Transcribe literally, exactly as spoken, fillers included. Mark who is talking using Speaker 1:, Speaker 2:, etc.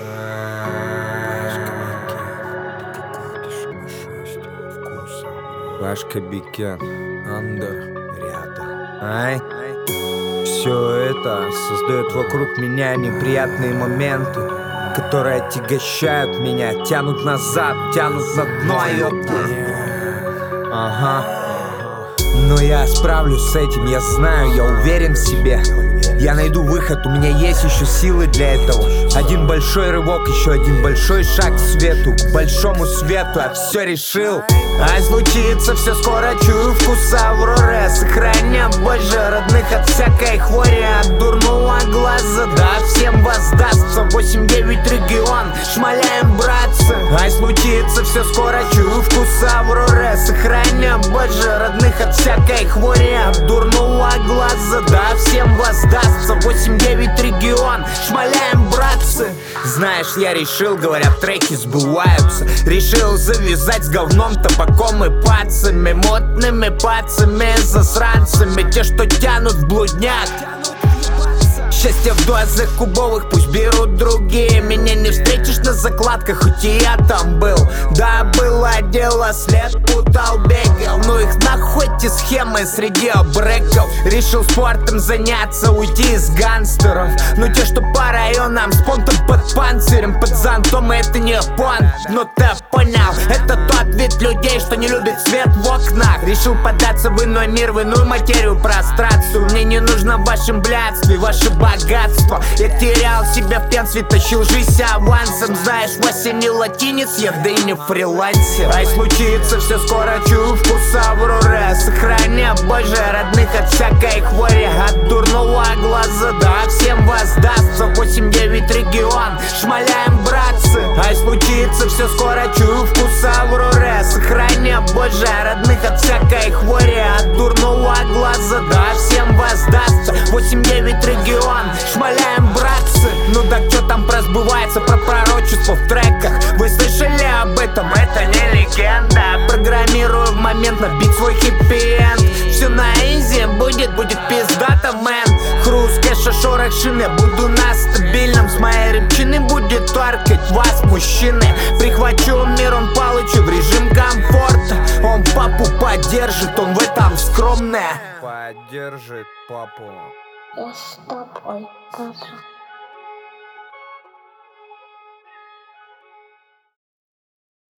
Speaker 1: Пашка Бикен, Андер, рядом. Ай. Все это создает вокруг меня неприятные моменты, которые отягощают меня, тянут назад, тянут на дно. Ага. Но я справлюсь с этим, я знаю, я уверен в себе. Я найду выход, у меня есть еще силы для этого. Один большой рывок, еще один большой шаг к свету, к большому свету, я все решил. А случится все скоро, чую вкус Авроры. Сохраня, Боже, родных от всякой хвори, от дурного глаза, да всем воздастся. восемь девять регион, шмаляем, братцы. А случится все скоро, чую вкус Авроры. Сохраня, Боже, родных от всякой хвори, от дурного глаза, да всем воздастся. восемь девять регион, шмаляем, братцы. Знаешь, я решил, говорят, треки сбываются. Решил завязать с говном, табаком и пацами, модными пацами, засранцами, те, что тянут в блудняк. Счастье в дозах кубовых пусть берут другие. Меня не встретишь на закладках, хоть и я там был. Да, было дело, след путал, бегал. Ну их нахуй эти схемы среди обреков. Решил спортом заняться, уйти из гангстеров. Ну те, что по районам, с понтом под панцирем, под зонтом, это не понт. Ну ты понял, это тот вид людей, что не любит свет в окнах. Решил податься в иной мир, в иную материю, прострацию. Мне не нужно в вашем блядстве, ваше богатство. Я терял себя в пьянстве, тащил жизнь авансом. Знаешь, Вася не латинец, я да и не фрилансер. А случится все скоро, чую вкус Авроры. Сохраня, Боже, родных от всякой хвори, от дурного глаза, да всем воздастся. восемь девять регион, шмаляем, братцы. А случится все скоро, чую вкус Авроры. Сохраня, Боже, родных от всякой хвори, от дурного глаза, да всем воздастся. восемь девять регион, шмаляем, братцы. Ну так что там просбывается про пророчество в треках? Вы слышали об этом? Это не легенда. Программирую в момент набить свой хэппи-энд. Все на изи, будет, будет пиздато, мэн. Хруст, кэша, шорох шины, буду на стабильном. С моей рыбчины будет торкать вас, мужчины. Прихвачу мир, он получу в режим комфорта. Он папу поддержит, он в этом скромный. Поддержит папу.
Speaker 2: Я с тобой, Паша.